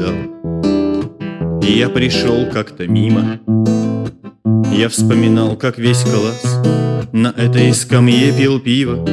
ждал. И я пришел как-то мимо. Я вспоминал, как весь класс на этой скамье пил пиво.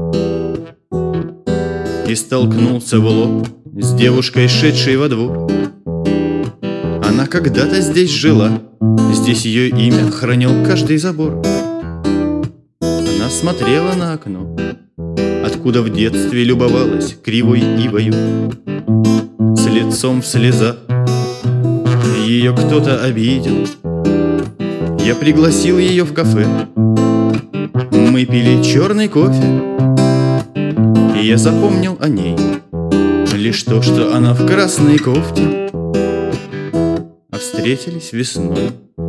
И столкнулся в лоб с девушкой, шедшей во двор. Она когда-то здесь жила, здесь ее имя хранил каждый забор. Она смотрела на окно, откуда в детстве любовалась кривой ивою. С лицом в слезах ее кто-то обидел. Я пригласил ее в кафе. Мы пили черный кофе. И я запомнил о ней лишь то, что она в красной кофте. А встретились весной,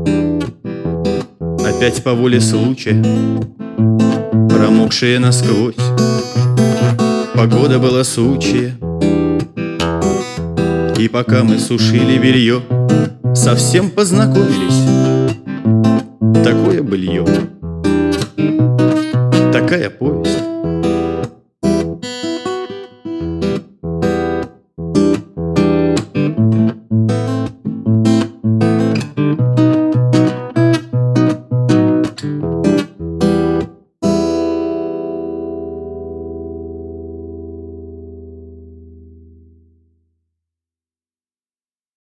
опять по воле случая, промокшие насквозь. Погода была сучья. И пока мы сушили белье, совсем познакомились. Такое былье, такая повесть.